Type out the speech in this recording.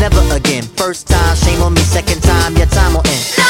never again. First time, shame on me, second time, your time will end.